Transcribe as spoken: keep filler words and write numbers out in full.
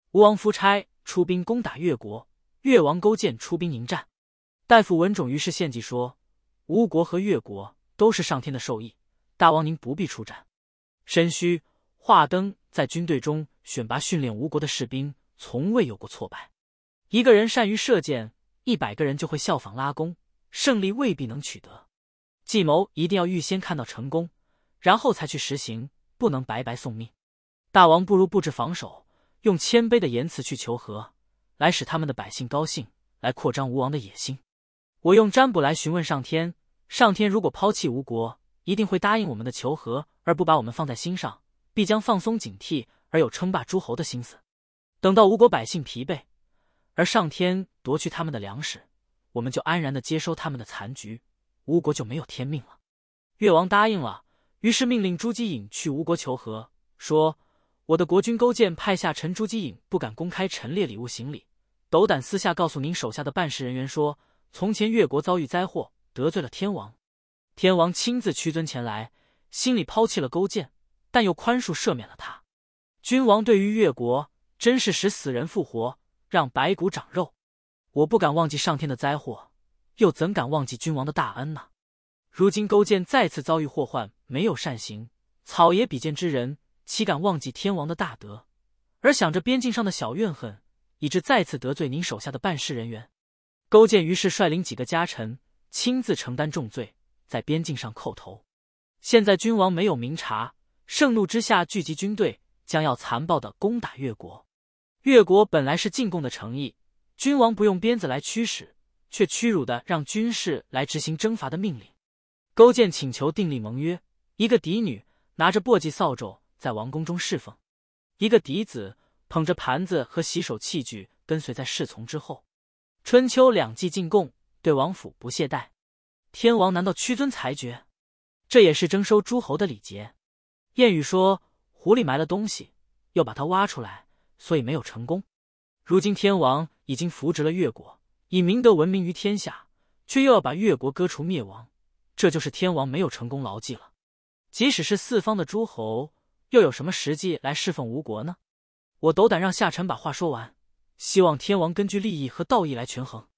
吴王夫差出兵攻打越国，越王勾践出兵迎战。大夫文种于是献计说：吴国和越国都是上天的授意，大王您不必出战。申须、华登在军队中选拔训练吴国的士兵，从未有过挫败。一个人善于射箭，一百个人就会效仿拉弓，胜利未必能取得。计谋一定要预先看到成功，然后才去实行，不能白白送命。大王不如布置防守，用谦卑的言辞去求和，来使他们的百姓高兴，来扩张吴王的野心。我用占卜来询问上天，上天如果抛弃吴国，一定会答应我们的求和，而不把我们放在心上，必将放松警惕，而有称霸诸侯的心思。等到吴国百姓疲惫，而上天夺去他们的粮食，我们就安然地接收他们的残局，吴国就没有天命了。越王答应了，于是命令朱姬隐去吴国求和，说：我的国君勾践派下臣朱姬隐不敢公开陈列礼物行礼，斗胆私下告诉您手下的办事人员说，从前越国遭遇灾祸，得罪了天王。天王亲自屈尊前来，心里抛弃了勾践，但又宽恕赦免了他。君王对于越国，真是使死人复活，让白骨长肉。我不敢忘记上天的灾祸，又怎敢忘记君王的大恩呢？如今勾践再次遭遇祸患，没有善行，草野比肩之人，岂敢忘记天王的大德，而想着边境上的小怨恨，以致再次得罪您手下的办事人员。勾践于是率领几个家臣，亲自承担重罪，在边境上叩头。现在君王没有明察，盛怒之下聚集军队，将要残暴地攻打越国。越国本来是进贡的诚意，君王不用鞭子来驱使，却屈辱地让军士来执行征伐的命令。勾践请求订立盟约，一个嫡女拿着簸箕扫帚在王宫中侍奉，一个嫡子捧着盘子和洗手器具跟随在侍从之后。春秋两季进贡，对王府不懈怠。天王难道屈尊裁决？这也是征收诸侯的礼节。谚语说，狐狸埋了东西，又把它挖出来，所以没有成功。如今天王已经扶植了越国，以明德闻名于天下，却又要把越国割除灭亡，这就是天王没有成功牢记了。即使是四方的诸侯，又有什么实际来侍奉吴国呢？我斗胆让下臣把话说完，希望天王根据利益和道义来权衡。